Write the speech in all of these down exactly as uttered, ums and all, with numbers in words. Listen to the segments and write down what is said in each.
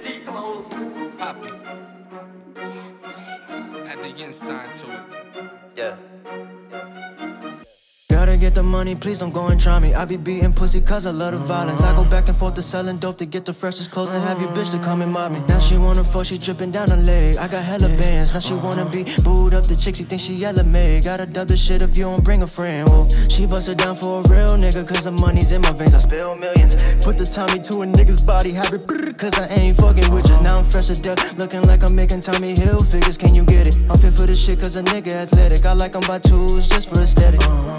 Poppy. Add the yen sign to it. Yeah. Gotta get the money, please don't go and try me. I be beating pussy cause I love the violence. I go back and forth to selling dope to get the freshest clothes and have your bitch to come and mob me. Now she wanna fuck, she dripping down her leg. I got hella bands, now she wanna be booed up the chick, she think she yellow made. Gotta dub the shit if you don't bring a friend. Whoa. She busted down for a real nigga cause the money's in my veins. I spill millions, put the Tommy to a nigga's body, have it brrr, cause I ain't fucking with you. Now I'm fresh to death, looking like I'm making Tommy Hill figures. Can you get it? I'm fit for this shit cause a nigga athletic. I like 'em by twos just for aesthetic.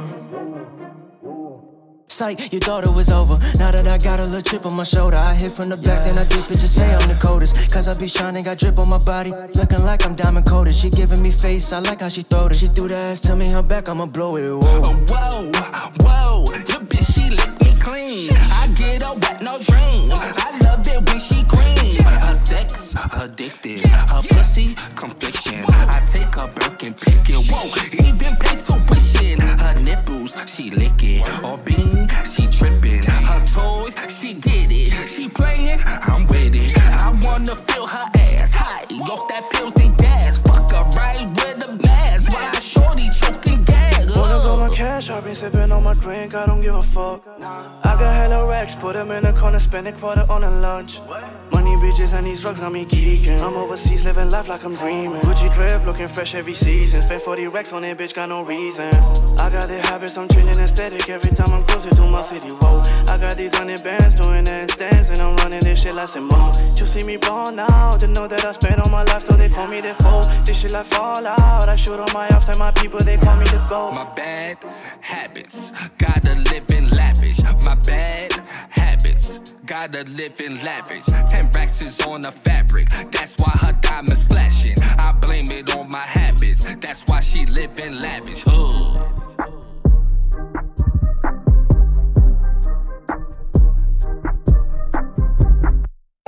Sight, you thought it was over. Now that I got a little chip on my shoulder, I hit from the back, then I dip it, just say I'm the coldest. Cause I be shining, got drip on my body, looking like I'm diamond coated. She giving me face, I like how she throwed it. She threw the ass, tell me her back, I'ma blow it. Whoa, whoa, whoa, your bitch, she lick me clean. I get her wet, no dream. I love it when she green. Her sex, addicted. Her pussy, confliction. I take her Birkin, pick it. Whoa, even pay tuition. Her nipples, she lick it. Or bean, she trippin'. Her toys, she get it. She playing, I'm with it. I wanna feel her ass high off that pills and gas. Fuck her right with a mask. Why I shorty choking gas? Wanna blow my cash, I've been sippin' on my drink, I don't give a fuck. I got hella racks, put them in the corner, spend a quarter on a lunch. Money, bitches, and these drugs got me geeking. I'm overseas, living life like I'm dreaming. Gucci drip, looking fresh every season. Spend forty racks on it, bitch, got no reason. I got the habits, I'm changing aesthetic every time I'm closer to my city, whoa. I got these hundred bands doing handstands, and I'm running this shit like Simone. You see me ball now, to know that I spent all my life, so they call me the foe. This shit like Fallout, I shoot on my ops and my people, they call me the GOAT. My bad habits, gotta live in lavish. My bad habits, gotta live in lavish. Ten racks is on the fabric, that's why her diamonds flashing. I blame it on my habits, that's why she live in lavish. Ugh.